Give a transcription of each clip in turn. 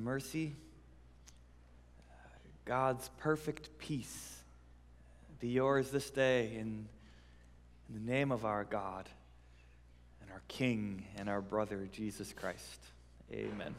and mercy, God's perfect peace be yours this day in the name of our God and our King and our brother, Jesus Christ. Amen.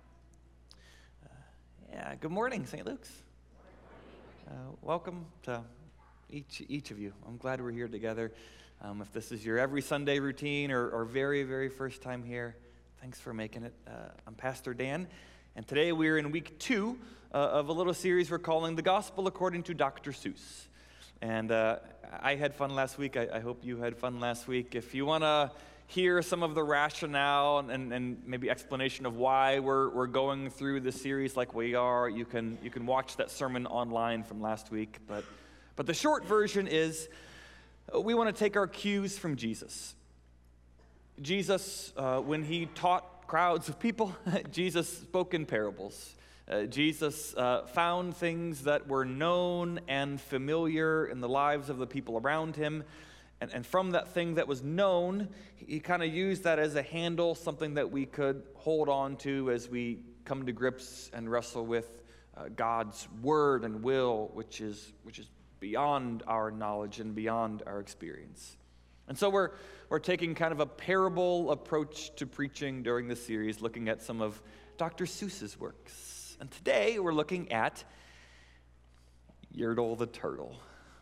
Good morning, St. Luke's. Welcome to each of you. I'm glad we're here together. If this is your every Sunday routine or very, very first time here, thanks for making it. I'm Pastor Dan, and today we're in week 2 of a little series we're calling The Gospel According to Dr. Seuss. And I had fun last week. I hope you had fun last week. If you want to hear some of the rationale and maybe explanation of why we're going through this series like we are, you can watch that sermon online from last week. But the short version is we want to take our cues from Jesus. Jesus, when he taught crowds of people, Jesus spoke in parables. Jesus found things that were known and familiar in the lives of the people around him. And from that thing that was known, he kind of used that as a handle, something that we could hold on to as we come to grips and wrestle with God's word and will, which is beyond our knowledge and beyond our experience. And so we're taking kind of a parable approach to preaching during this series, looking at some of Dr. Seuss's works. And today we're looking at Yertle the Turtle.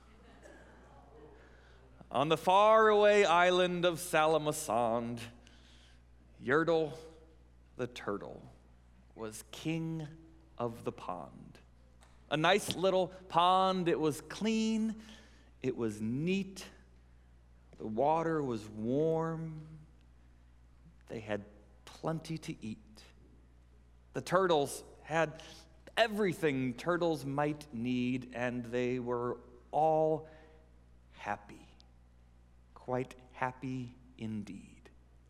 On the faraway island of Salamosond, Yertle the Turtle was king of the pond. A nice little pond. It was clean. It was neat. The water was warm. They had plenty to eat. The turtles had everything turtles might need, and they were all happy. Quite happy indeed.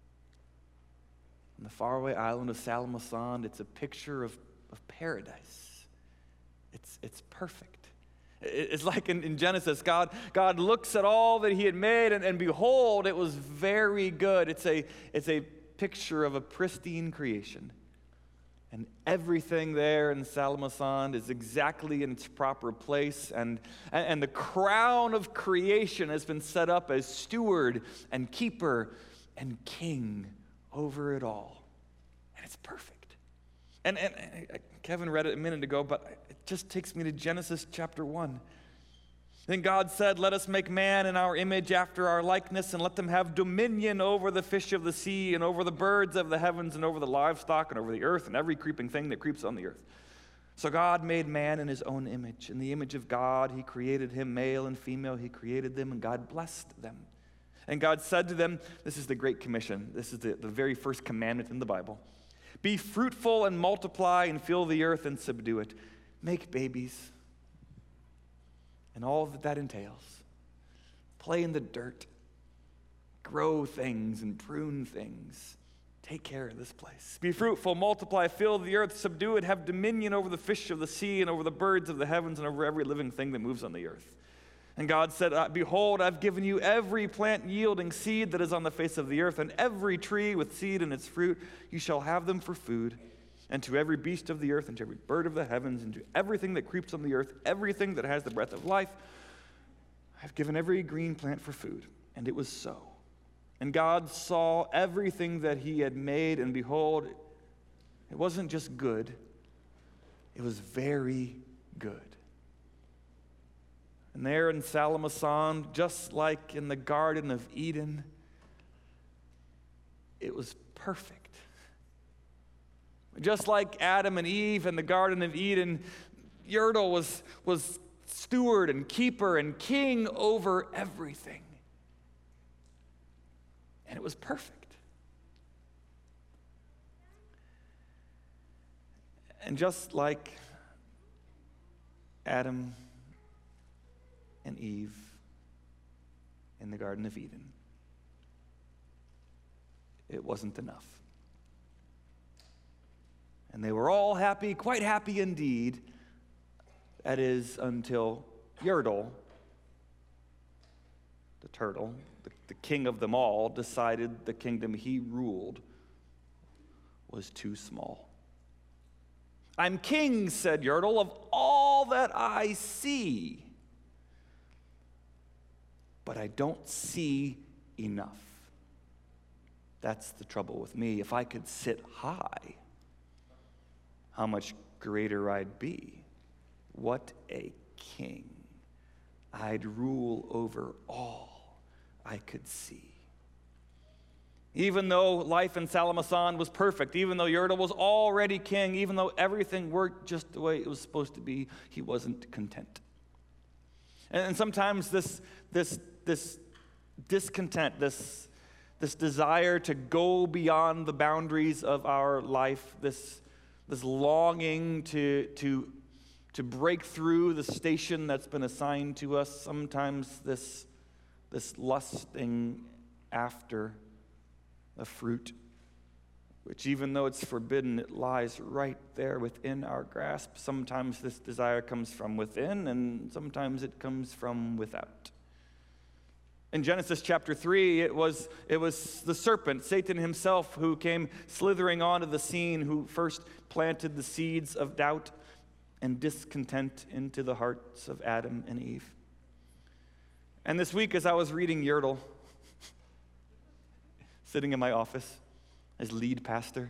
On the faraway island of Salamosond, it's a picture of paradise. It's perfect. It's like in Genesis, God looks at all that he had made, and behold, it was very good. It's a picture of a pristine creation. And everything there in Salamosond is exactly in its proper place. And the crown of creation has been set up as steward and keeper and king over it all. And it's perfect. And Kevin read it a minute ago, but it just takes me to Genesis chapter 1. Then God said, "Let us make man in our image after our likeness, and let them have dominion over the fish of the sea, and over the birds of the heavens, and over the livestock, and over the earth, and every creeping thing that creeps on the earth." So God made man in his own image. In the image of God, he created him, male and female, he created them, and God blessed them. And God said to them, this is the Great Commission. This is the very first commandment in the Bible. "Be fruitful and multiply and fill the earth and subdue it. Make babies." And all that entails. Play in the dirt. Grow things and prune things. Take care of this place. "Be fruitful, multiply, fill the earth, subdue it, have dominion over the fish of the sea and over the birds of the heavens and over every living thing that moves on the earth." And God said, "Behold, I've given you every plant yielding seed that is on the face of the earth, and every tree with seed in its fruit. You shall have them for food. And to every beast of the earth, and to every bird of the heavens, and to everything that creeps on the earth, everything that has the breath of life, I've given every green plant for food." And it was so. And God saw everything that he had made, and behold, it wasn't just good, it was very good. And there in Salamosond, just like in the Garden of Eden, it was perfect. Just like Adam and Eve in the Garden of Eden, Yertle was steward and keeper and king over everything. And it was perfect. And just like Adam and Eve in the Garden of Eden, it wasn't enough. And they were all happy, quite happy indeed. That is, until Yertle, the turtle, the king of them all, decided the kingdom he ruled was too small. I'm king, said Yertle, of all that I see. But I don't see enough. That's the trouble with me. If I could sit high, how much greater I'd be. What a king. I'd rule over all I could see. Even though life in Salmasan was perfect, even though Yertle was already king, even though everything worked just the way it was supposed to be, he wasn't content. And sometimes this discontent, this desire to go beyond the boundaries of our life, this longing to break through the station that's been assigned to us, sometimes this lusting after a fruit, which even though it's forbidden, it lies right there within our grasp. Sometimes this desire comes from within, and sometimes it comes from without. In Genesis chapter 3, it was the serpent, Satan himself, who came slithering onto the scene, who first planted the seeds of doubt and discontent into the hearts of Adam and Eve. And this week, as I was reading Yertle, sitting in my office as lead pastor,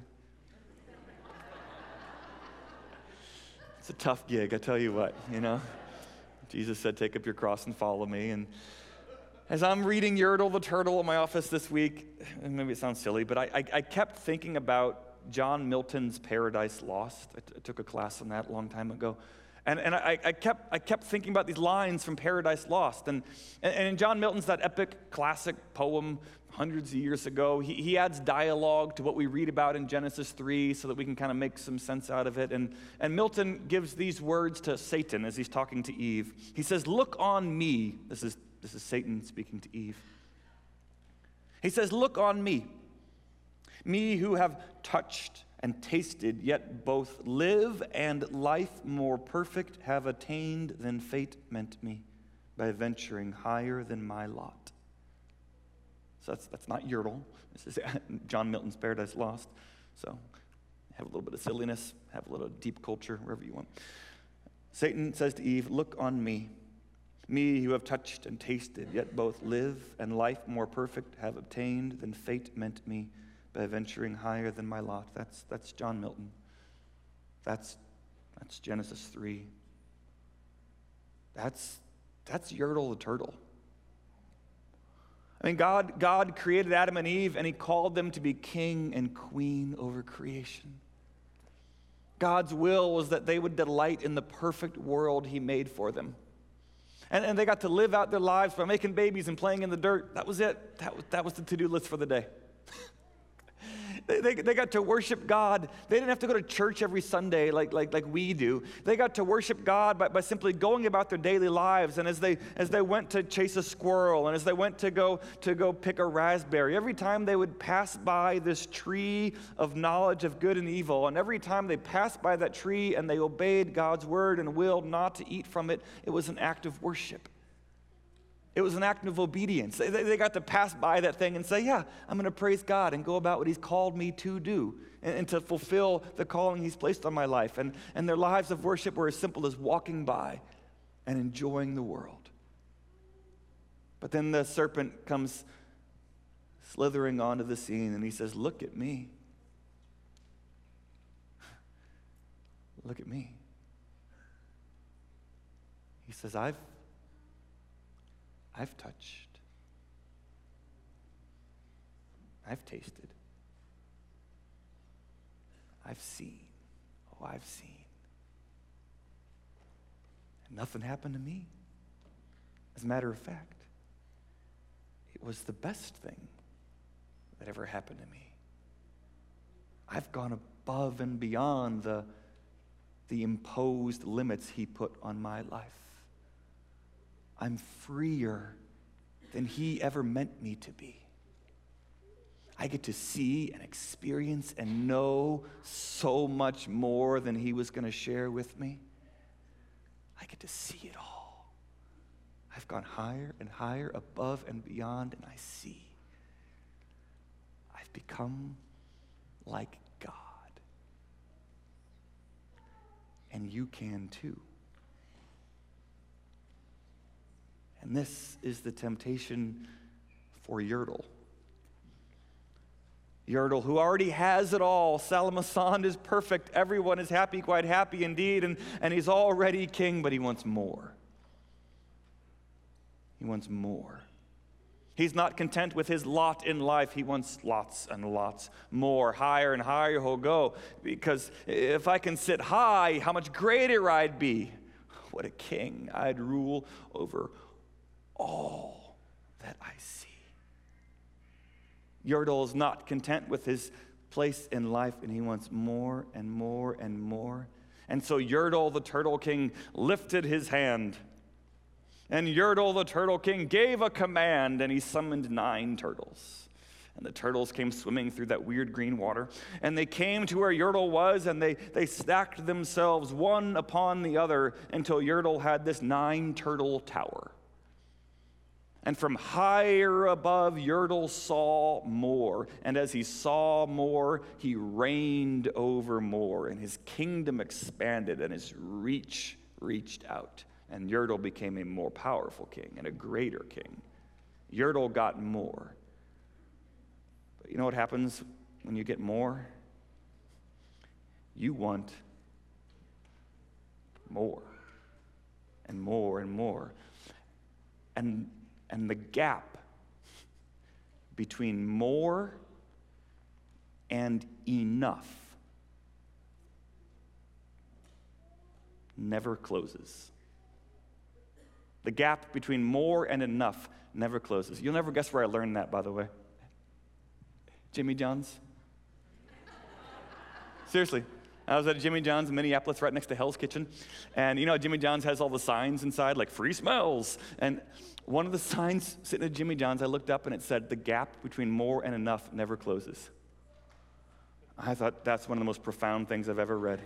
it's a tough gig, I tell you what, Jesus said, take up your cross and follow me. And as I'm reading Yertle the turtle in my office this week, and maybe it sounds silly, but I kept thinking about John Milton's Paradise Lost. I took a class on that a long time ago. And I kept thinking about these lines from Paradise Lost. And in John Milton's, that epic classic poem hundreds of years ago, he adds dialogue to what we read about in Genesis 3 so that we can kind of make some sense out of it. And Milton gives these words to Satan as he's talking to Eve. He says, "Look on me." This is Satan speaking to Eve. He says, "Look on me, me who have touched and tasted, yet both live and life more perfect have attained than fate meant me by venturing higher than my lot." So that's not Yertle. This is John Milton's Paradise Lost. So have a little bit of silliness, have a little deep culture, wherever you want. Satan says to Eve, "Look on me, me who have touched and tasted, yet both live and life more perfect have obtained than fate meant me by venturing higher than my lot." That's John Milton. That's Genesis 3. That's Yertle the turtle. I mean, God created Adam and Eve, and he called them to be king and queen over creation. God's will was that they would delight in the perfect world he made for them. And they got to live out their lives by making babies and playing in the dirt. That was it. That was the to-do list for the day. They got to worship God. They didn't have to go to church every Sunday like we do. They got to worship God by simply going about their daily lives. And as they went to chase a squirrel, and as they went to go pick a raspberry, every time they would pass by this tree of knowledge of good and evil, and every time they passed by that tree and they obeyed God's word and willed not to eat from it, it was an act of worship. It was an act of obedience. They got to pass by that thing and say, yeah, I'm going to praise God and go about what he's called me to do and to fulfill the calling he's placed on my life. And their lives of worship were as simple as walking by and enjoying the world. But then the serpent comes slithering onto the scene and he says, "Look at me. Look at me." He says, I've touched. I've tasted. I've seen. Oh, I've seen. And nothing happened to me. As a matter of fact, it was the best thing that ever happened to me. I've gone above and beyond the imposed limits he put on my life. I'm freer than he ever meant me to be. I get to see and experience and know so much more than he was going to share with me. I get to see it all. I've gone higher and higher, above and beyond, and I see. I've become like God. and you can too. And this is the temptation for Yertle. Yertle, who already has it all. Salamazan is perfect. Everyone is happy, quite happy indeed, and he's already king, but he wants more. He wants more. He's not content with his lot in life. He wants lots and lots more. Higher and higher he'll go, because if I can sit high, how much greater I'd be. What a king. I'd rule over all that I see. Yertle is not content with his place in life, and he wants more and more and more. And so Yertle, the turtle king, lifted his hand. And Yertle, the turtle king, gave a command, and he summoned 9 turtles. And the turtles came swimming through that weird green water. And they came to where Yertle was, and they stacked themselves one upon the other until Yertle had this 9-turtle tower. And from higher above, Yertle saw more. And as he saw more, he reigned over more. And his kingdom expanded, and his reach reached out. And Yertle became a more powerful king and a greater king. Yertle got more. But you know what happens when you get more? You want more and more and more. And the gap between more and enough never closes. The gap between more and enough never closes. You'll never guess where I learned that, by the way. Jimmy John's. Seriously. I was at Jimmy John's in Minneapolis, right next to Hell's Kitchen. And you know, Jimmy John's has all the signs inside, like free smells. And one of the signs sitting at Jimmy John's, I looked up and it said, the gap between more and enough never closes. I thought that's one of the most profound things I've ever read.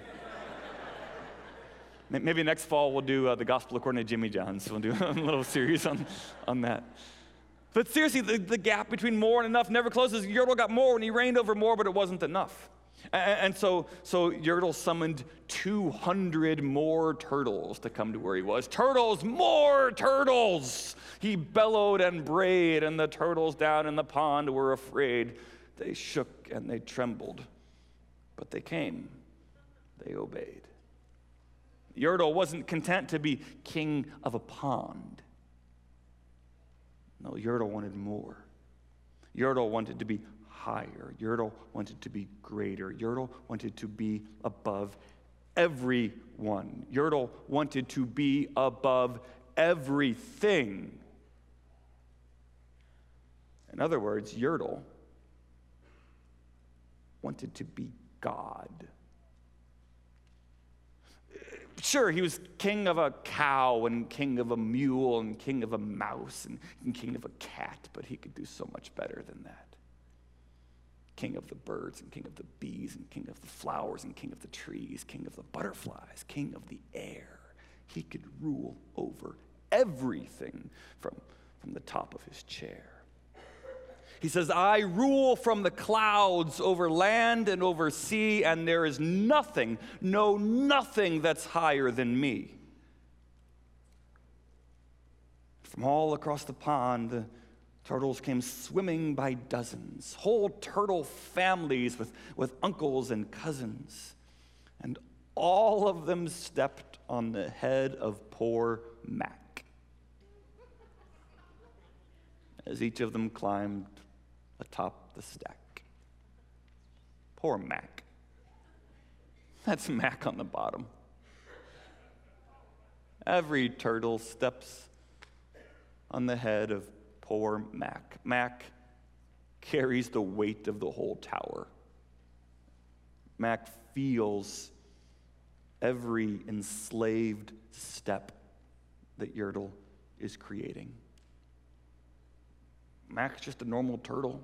Maybe next fall we'll do the Gospel According to Jimmy John's. We'll do a little series on that. But seriously, the gap between more and enough never closes. Yertle got more and he reigned over more, but it wasn't enough. And so Yertle summoned 200 more turtles to come to where he was. Turtles, more turtles! He bellowed and brayed, and the turtles down in the pond were afraid. They shook and they trembled, but they came. They obeyed. Yertle wasn't content to be king of a pond. No, Yertle wanted more. Yertle wanted to be higher. Yertle wanted to be greater. Yertle wanted to be above everyone. Yertle wanted to be above everything. In other words, Yertle wanted to be God. Sure, he was king of a cow and king of a mule and king of a mouse and king of a cat, but he could do so much better than that. King of the birds and king of the bees and king of the flowers and king of the trees, king of the butterflies, king of the air. He could rule over everything from the top of his chair. He says, I rule from the clouds over land and over sea, and there is nothing, no, nothing that's higher than me. From all across the pond, the turtles came swimming by dozens, whole turtle families with uncles and cousins. And all of them stepped on the head of poor Mac, as each of them climbed atop the stack. Poor Mac. That's Mac on the bottom. Every turtle steps on the head of poor Mac. Mac carries the weight of the whole tower. Mac feels every enslaved step that Yertle is creating. Mac's just a normal turtle.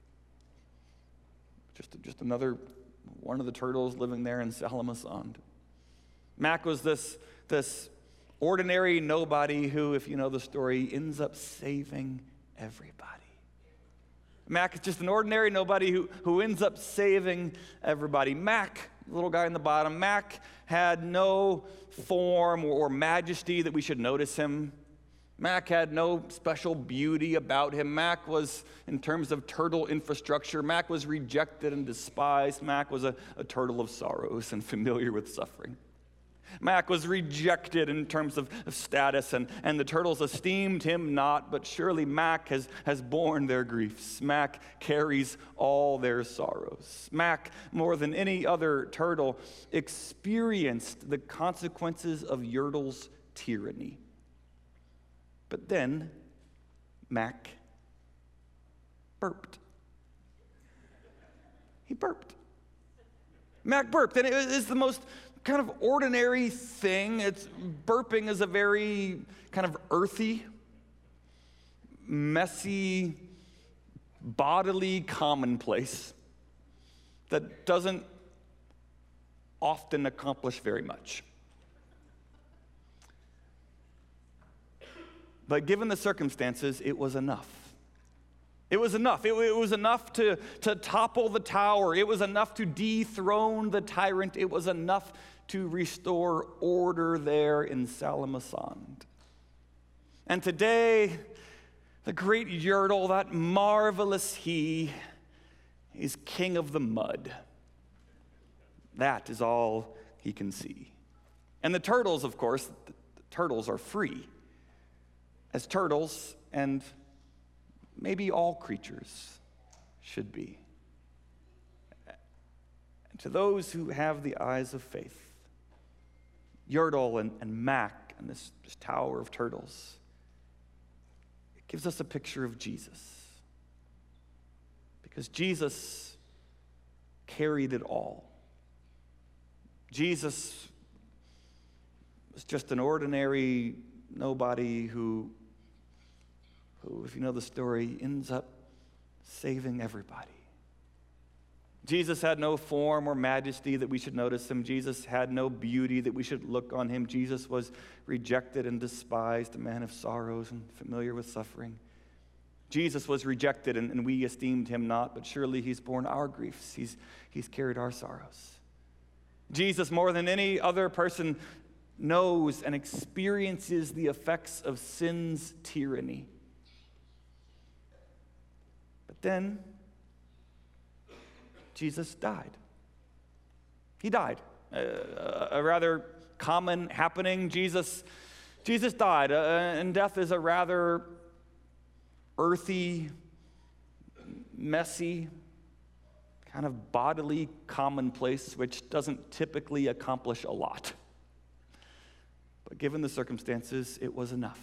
Just another one of the turtles living there in Salamazan. Mac was this ordinary nobody who, if you know the story, ends up saving everybody. Mac is just an ordinary nobody who ends up saving everybody. Mac the little guy in the bottom, Mac had no form or majesty that we should notice him. Mac had no special beauty about him. Mac was, in terms of turtle infrastructure, Mac was rejected and despised. Mac was a turtle of sorrows and familiar with suffering. Mac was rejected in terms of status, and the turtles esteemed him not, but surely Mac has borne their griefs. Mac carries all their sorrows. Mac, more than any other turtle, experienced the consequences of Yertle's tyranny. But then, Mac burped. He burped. Mac burped, and it is the most kind of ordinary thing. Burping is a very kind of earthy, messy, bodily commonplace that doesn't often accomplish very much. But given the circumstances, it was enough. It was enough. It was enough to topple the tower. It was enough to dethrone the tyrant. It was enough to restore order there in Salmasand. And today, the great Yertle, that marvelous he, is king of the mud. That is all he can see. And the turtles, of course, the turtles are free. As turtles, and maybe all creatures should be. And to those who have the eyes of faith, Yertle and Mac and this tower of turtles, it gives us a picture of Jesus. Because Jesus carried it all. Jesus was just an ordinary nobody who, if you know the story, ends up saving everybody. Jesus had no form or majesty that we should notice him. Jesus had no beauty that we should look on him. Jesus was rejected and despised, a man of sorrows and familiar with suffering. Jesus was rejected and we esteemed him not, but surely he's borne our griefs. He's carried our sorrows. Jesus, more than any other person, knows and experiences the effects of sin's tyranny. But then, Jesus died. He died. A rather common happening. Jesus died, and death is a rather earthy, messy, kind of bodily commonplace, which doesn't typically accomplish a lot. But given the circumstances, it was enough.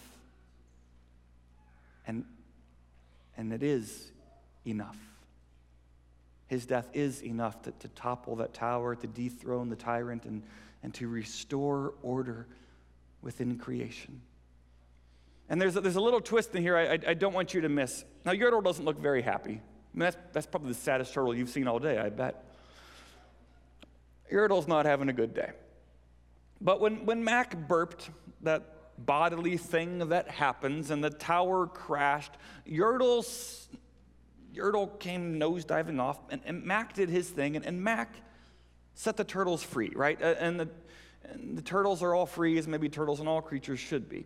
And it is enough. His death is enough to topple that tower, to dethrone the tyrant, and to restore order within creation. And there's a little twist in here I don't want you to miss. Now, Yertle doesn't look very happy. I mean, that's probably the saddest turtle you've seen all day, I bet. Yertle's not having a good day. But when Mac burped, that bodily thing that happens, and the tower crashed, Yertle came nosediving off, and Mac did his thing, and Mac set the turtles free, right? And the turtles are all free, as maybe turtles and all creatures should be.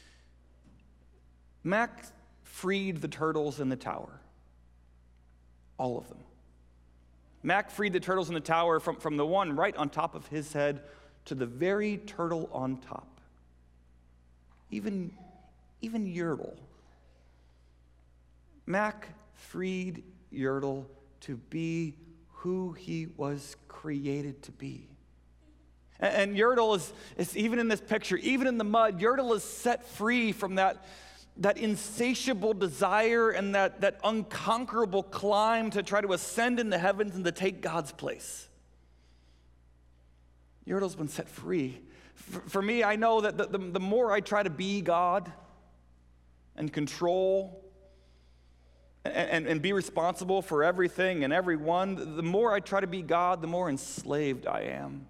Mac freed the turtles in the tower. All of them. Mac freed the turtles in the tower from the one right on top of his head to the very turtle on top. Even Yertle. Mac freed Yertle to be who he was created to be. And Yertle is even in this picture, even in the mud, Yertle is set free from that insatiable desire and that unconquerable climb to try to ascend in the heavens and to take God's place. Yertle's been set free. For me, I know that the more I try to be God and control and be responsible for everything and everyone, the more I try to be God, the more enslaved I am.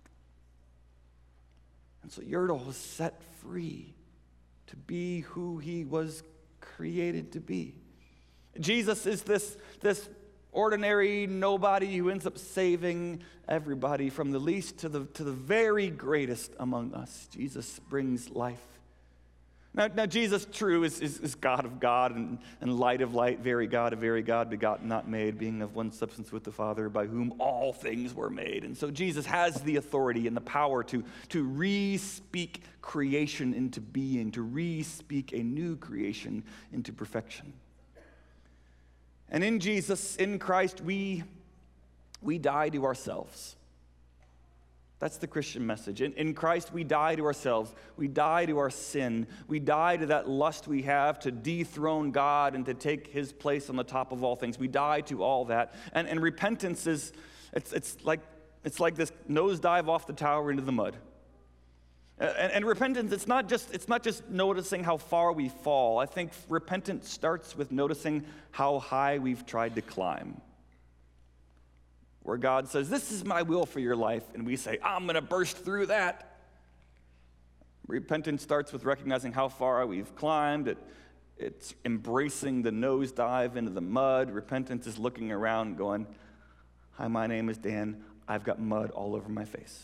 And so Yertle was set free to be who he was created to be. Jesus is this ordinary nobody who ends up saving everybody, from the least to the very greatest among us. Jesus brings life. Now Jesus, true, is God of God and light of light, very God of very God, begotten, not made, being of one substance with the Father, by whom all things were made. And so Jesus has the authority and the power to re-speak creation into being, to re-speak a new creation into perfection. And in Jesus, in Christ, we die to ourselves. That's the Christian message. In Christ, we die to ourselves. We die to our sin. We die to that lust we have to dethrone God and to take his place on the top of all things. We die to all that. And repentance is, it's like this nosedive off the tower into the mud. And repentance, it's not just noticing how far we fall. I think repentance starts with noticing how high we've tried to climb. Where God says, this is my will for your life, and we say, I'm going to burst through that. Repentance starts with recognizing how far we've climbed. It's embracing the nosedive into the mud. Repentance is looking around going, hi, my name is Dan. I've got mud all over my face.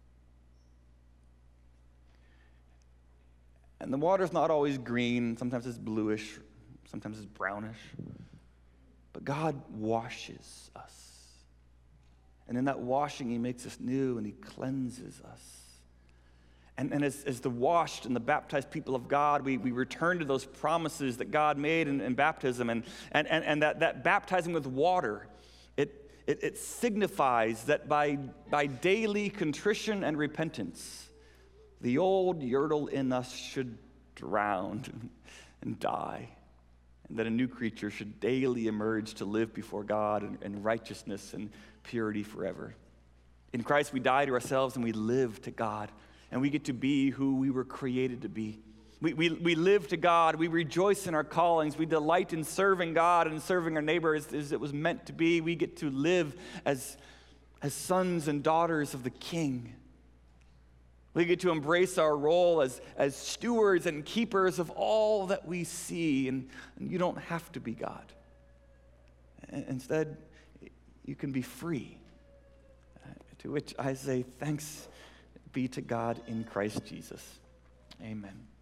And the water's not always green. Sometimes it's bluish. Sometimes it's brownish. But God washes us. And in that washing, he makes us new and he cleanses us. And as the washed and the baptized people of God, we return to those promises that God made in baptism. And that baptizing with water, it signifies that by daily contrition and repentance, the old Yertle in us should drown and die. And that a new creature should daily emerge to live before God in righteousness and purity forever. In Christ, we die to ourselves and we live to God. And we get to be who we were created to be. We live to God. We rejoice in our callings. We delight in serving God and serving our neighbor as it was meant to be. We get to live as sons and daughters of the King. We get to embrace our role as stewards and keepers of all that we see. And you don't have to be God. Instead, you can be free. To which I say, thanks be to God in Christ Jesus. Amen.